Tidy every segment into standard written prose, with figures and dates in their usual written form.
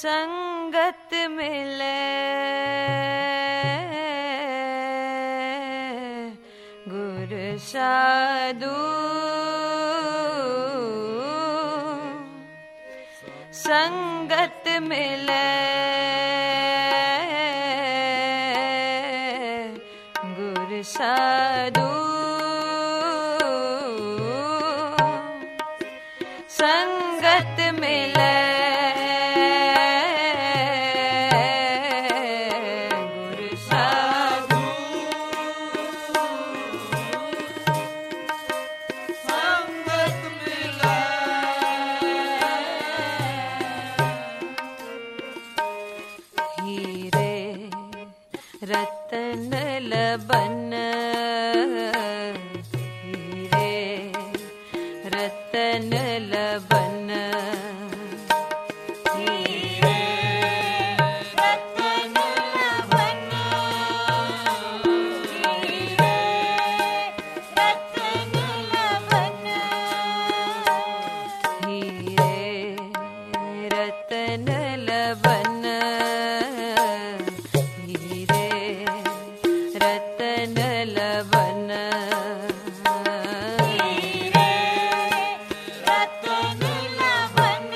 संगत मिले गुर साधु, संगत मिले गुर साधु, संगत मिले रतन लबन, हीरे रतन लबन, हीरे रतन लबन, हीरे रतन लबन, हीरे रतन लबन, रतन लबन, हीरे रतन लबन,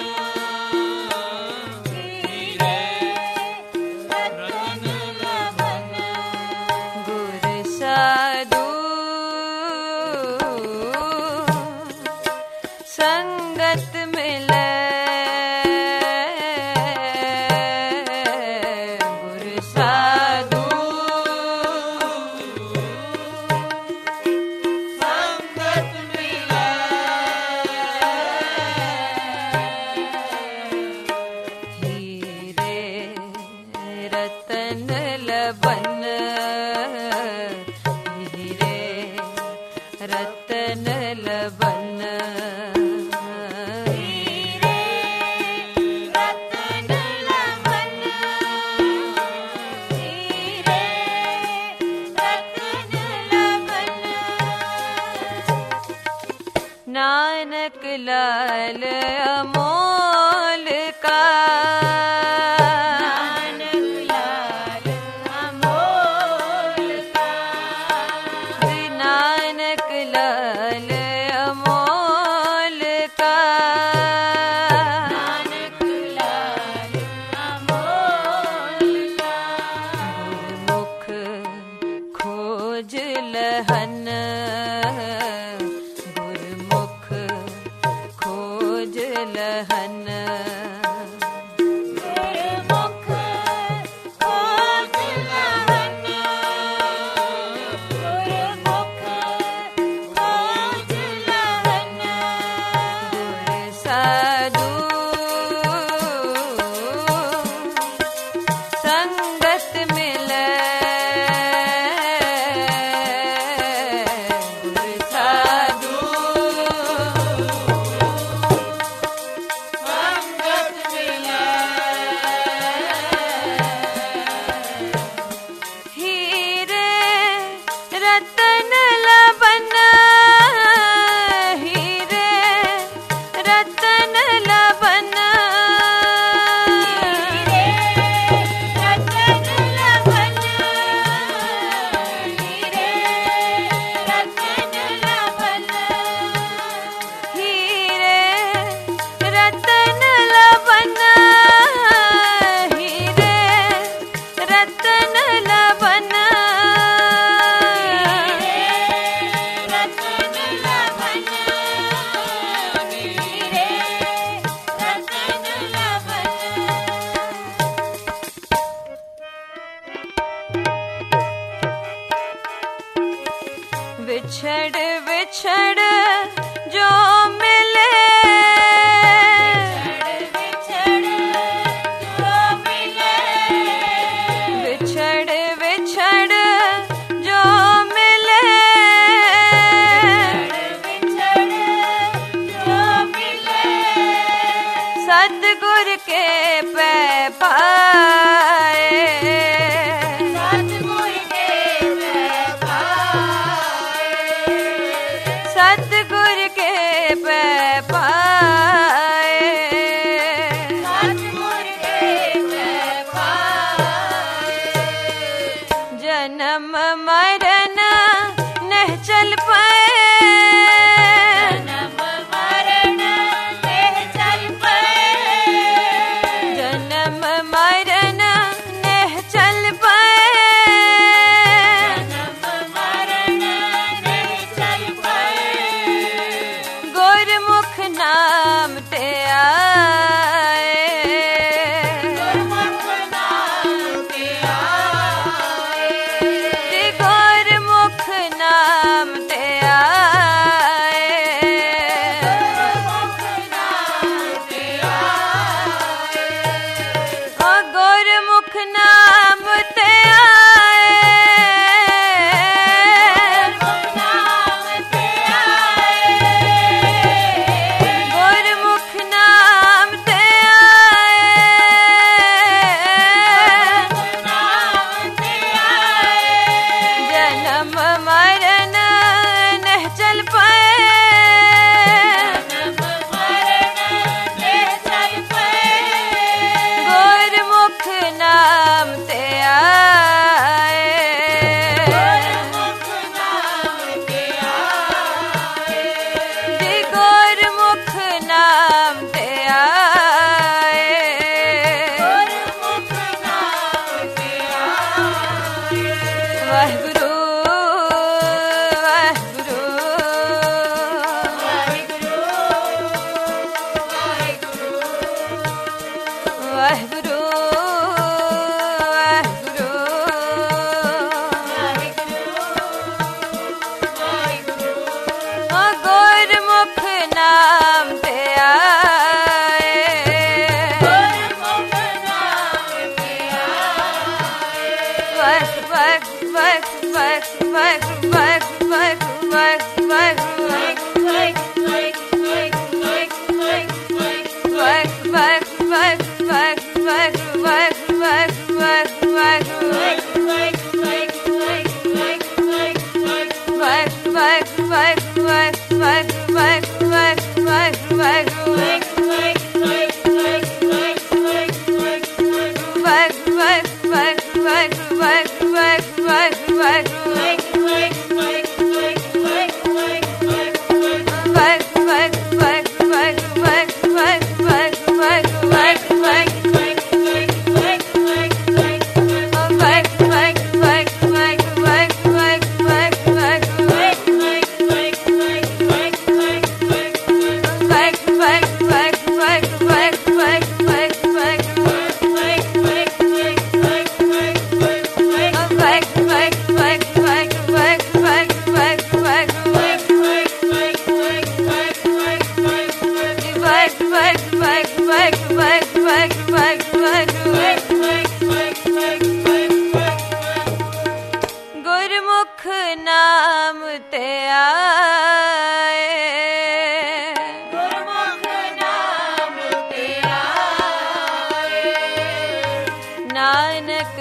हीरे रतन लबन, गुर साधु संगत मिले गुर साधु, रतन लबन, हीरे रतन लबन, हीरे रतन लबन, हीरे रतन लबन, नानक लाल अमोल का, लाल अमोल का, नानक लाल अमोल का, गुरमुख खोज लहन, गुरमुख खोज लहन, गुरमुख खोज लहन, गुरमुख खोज लहन, गुर साधु संगत मिले गुर साधु संगत मिले, हीरे रतन लबन, हीरे रतन लबन, हीरे रतन लबन, हीरे रतन लबन, हीरे रतन लबन, हीरे रतन लबन, हीरे रतन लबन, हीरे रतन लबन, विछड़ विछड़ जो मिले, विछड़ जो मिले, विछड़ विछड़ जो मिले, विछड़ जो मिले, सतगुर के पै पाए, सतगुर के पै पाए, सतगुर के पै पाए, सतगुर के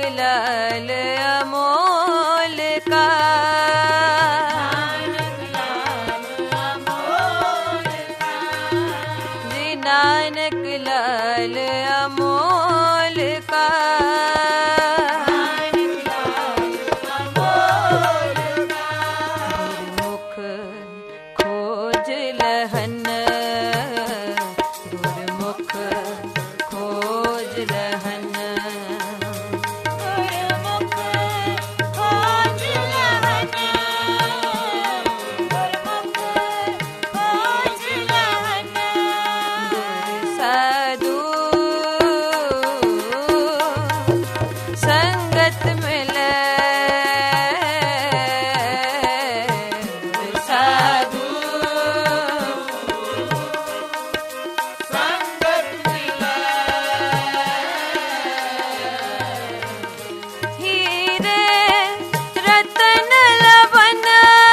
लाल अमोल का, जी नानक लाल अमोल का। गुरमुख खोज लहन, गुरमुख खोज लहन, गुरमुख खोज लहन, गुरमुख खोज लहन। गुर साधु संगत मिले, गुर साधु संगत मिले, हीरे रतन लवन,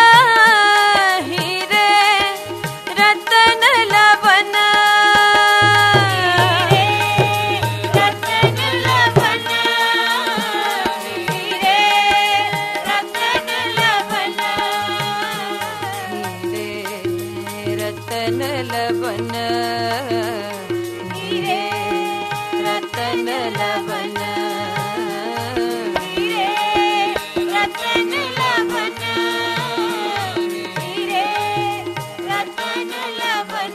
हीरे रतन लवन, रतन लवन, हीरे रतन लवन, हीरे रतन लवन, हीरे रतन लवन, हीरे रतन लवन, हीरे रतन लवन।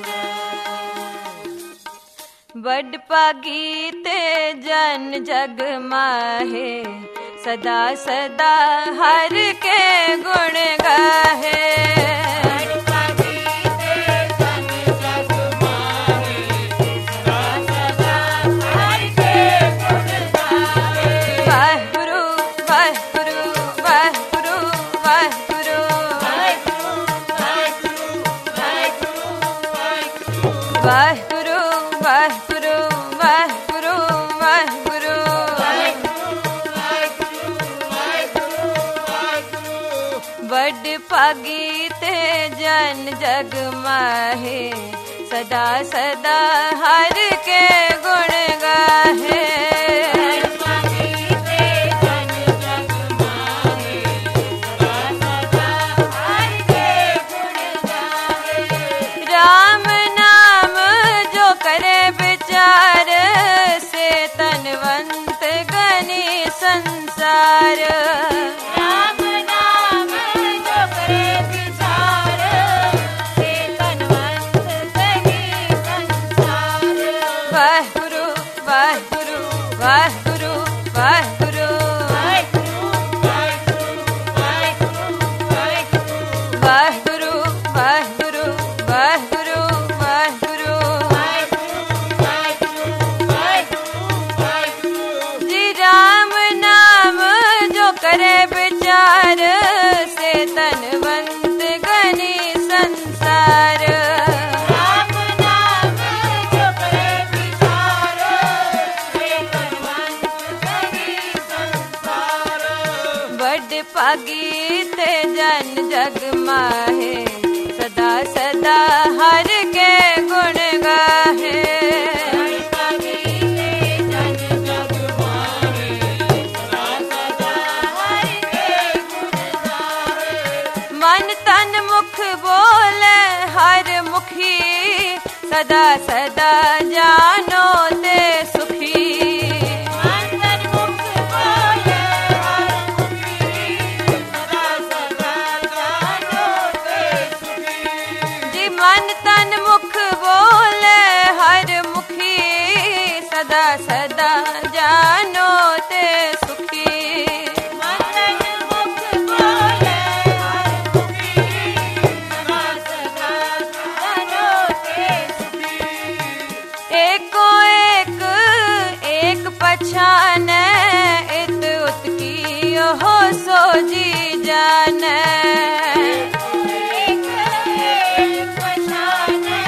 बड़ पागी ते जन जग माहे, सदा सदा हर के गुण गाहे। वाहिगुरु वाहिगुरु वाहिगुरु वाहिगुरु, वाहिगुरु वाहिगुरु वाहिगुरु वाहिगुरु, बड़ पागी ते जन जग माहे, सदा सदा हर के गुण गाहे। राम नाम जो करे विचार, से तनवंत गनी संसार। राम नाम जो करे विचार, से तनवंत गनी संसार। वाहिगुरु वाहिगुरु वाहिगुरु वाहिगुरु, वाहिगुरु वाहिगुरु वाहिगुरु वाहिगुरु, जी राम नाम जो करे विचार, से तनवंत गनी संसार। राम नाम जो करे विचार, से तनवंत गनी संसार। बड़ पागी ते जन जग माहे, सदा सदा हर के गुण गाहे। मन तन मुख बोले हर मुखी, सदा सदा जानो ते सुखी। मन तन मुख बोले हर मुखी, सदा सदा जानो ते सुखी। जी मन तन मुख बोले हर मुखी, सदा सदा जानो ते सुखी। मन तन मुख बोले हर मुखी, सदा सदा जानो ते सुखी। एको एक एक पछाने, इत उत की हो सो जी जाने। एक एक पछाने,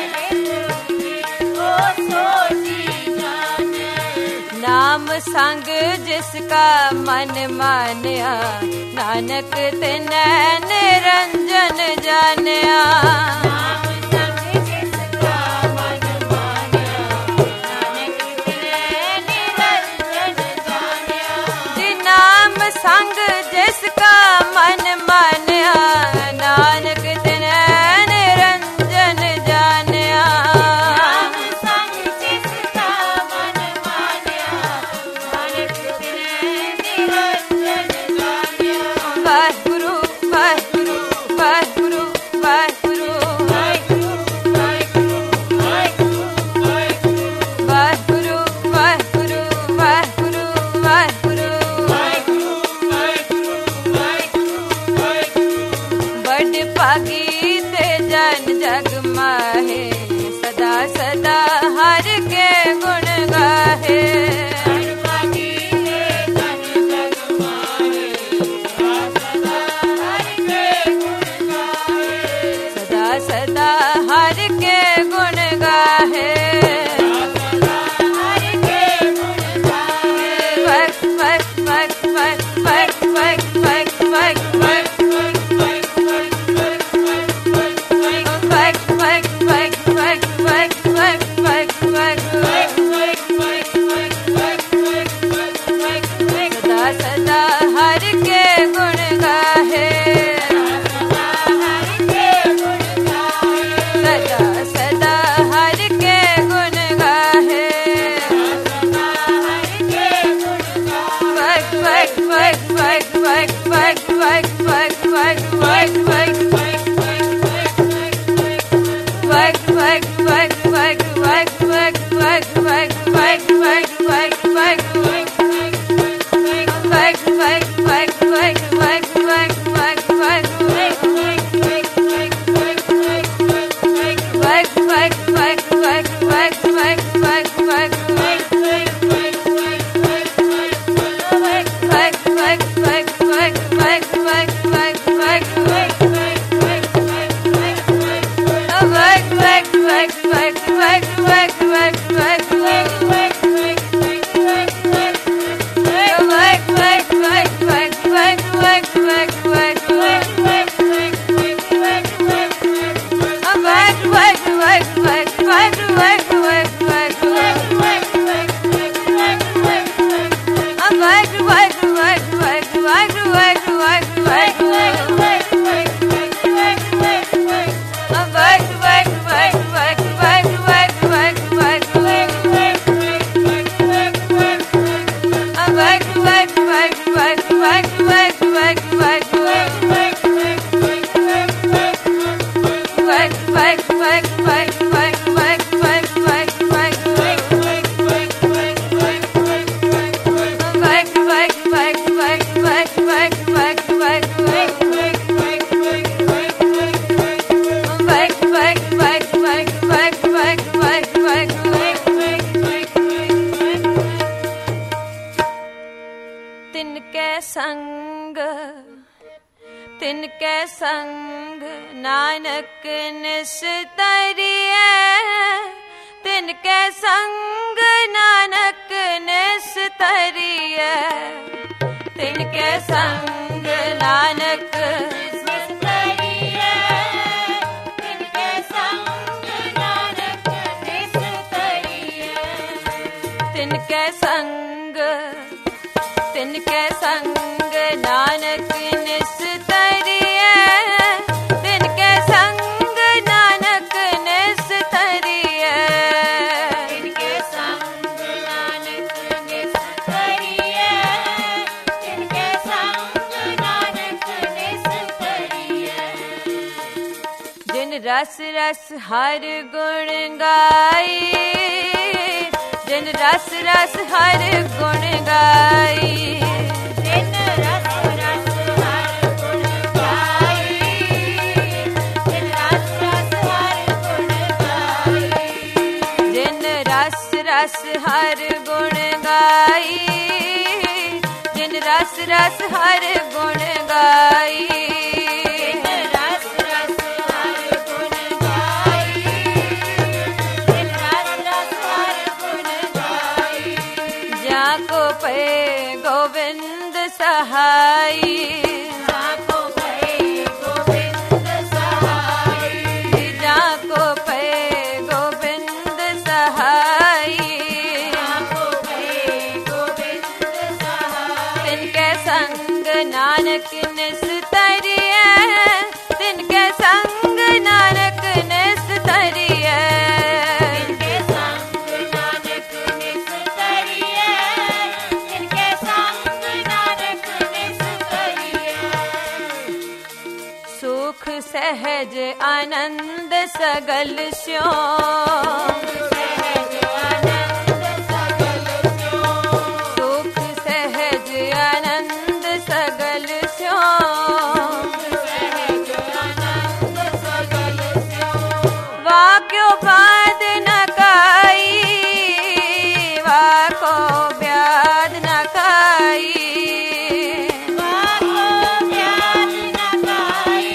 ओ सोची जाने। नाम संग जिसका मन मानया, नानक तिनै निरंजन जानिया। नाम संग जिसका मन मानिया, नानक तिनै निरंजन जानिया। तिनके संग नानक निस्तरिए, तिनके संग नानक निस्तरिए, तिनके संग नानक निस्तरिए, तिनके संग नानक निस्तरिए, तिनके संग नानक निस्तरिए, तिनके संग नानक निस्तरिए, तिनके संग नानक निस्तरिए, तिनके संग नानक निस्तरिए। जिन रस रस हर गुण गाई, जिन रस रस हर गुण गाई, जिन रस रस हर गुण गाई, जिन रस रस हर गुण गाई, जिन रस रस हर गुण गाई, जिन रस रस हर गुण गाई, जिन रस रस हर गुण गाई, जिन रस रस हर गुण गाई, जाको पे गोविंद सहाई, जाको पे गोविंद सहाई, जाको पे गोविंद सहाई, जाको पे गोविंद सहाई, तिनके संग नानक निस्तरिए, तिनके संग नानक निस्तरिए, तिनके संग नानक निस्तरिए, तिनके संग नानक निस्तरिए। सुख सहज आनंद सगल स्यों, सहज आनंद सगल स्यों, सुख सहज आनंद सगल स्यों, सहज आनंद सगल स्यों। वाक्यो बाध न काई, वाको ब्याध न काई, वाको ब्याध न काई,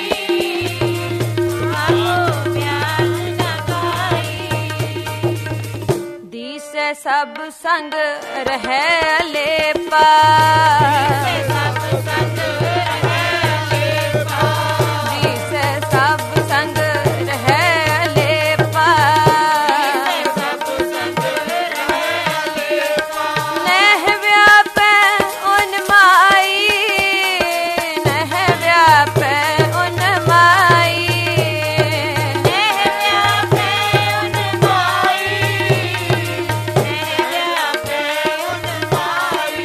वाको ब्याध न काई। दिसे सब संग रहे लेपा, दिसे सब संग रहे लेपा, दिसे सब संग रहे लेपा, दिसे सब संग रहे लेपा। नह व्यापै उन्माई, नह व्यापै उन्माई, नह व्यापै उन्माई, नह व्यापै उन्माई।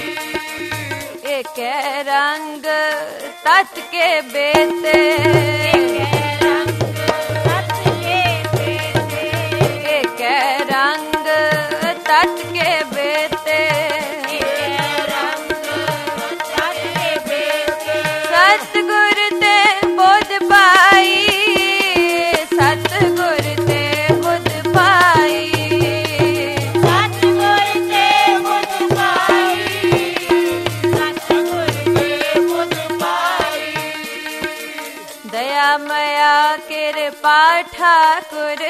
एक रंग तत के बेते, एक रंग तत के बेते, एक रंग तत के बेते, एक रंग तत के बेते। सतगुर ते बुध पाई, सतगुर ते बुध पाई, सतगुर ते बुध पाई, सतगुर ते बुध पाई। दया मया कृपा ठाकुर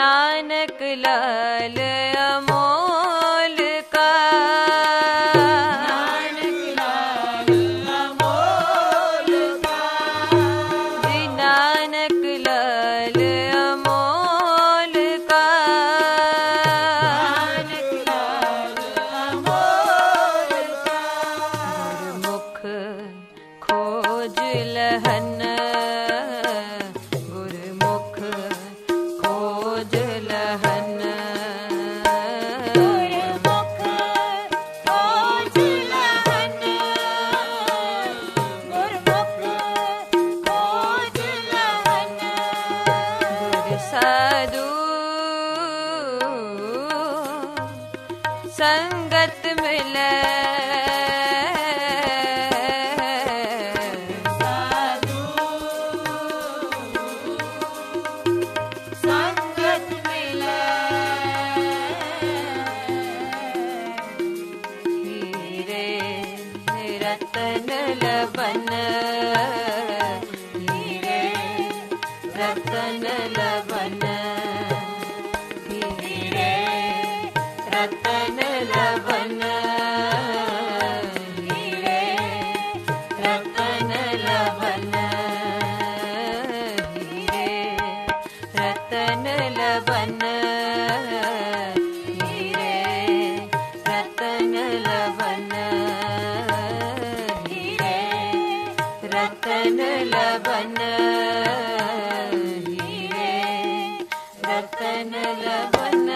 नानक लाल अमोल का। नानक लाल अमोल का। जी नानक लाल अमोल का। नानक लाल अमोल का। गुरमुख खोज लहन, गुरमुख खोज लहन। गुरमुख खोज लहन, गुरमुख खोज लहन। गुर साधु संगत मिले, साधु संगत मिले। हीरे रतन लबन, हीरे रतन लबन। हीरे रतन लबन, हीरे रतन लबन। हीरे रतन लबन, हीरे रतन लबन। हीरे रतन लबन, हीरे रतन लबन।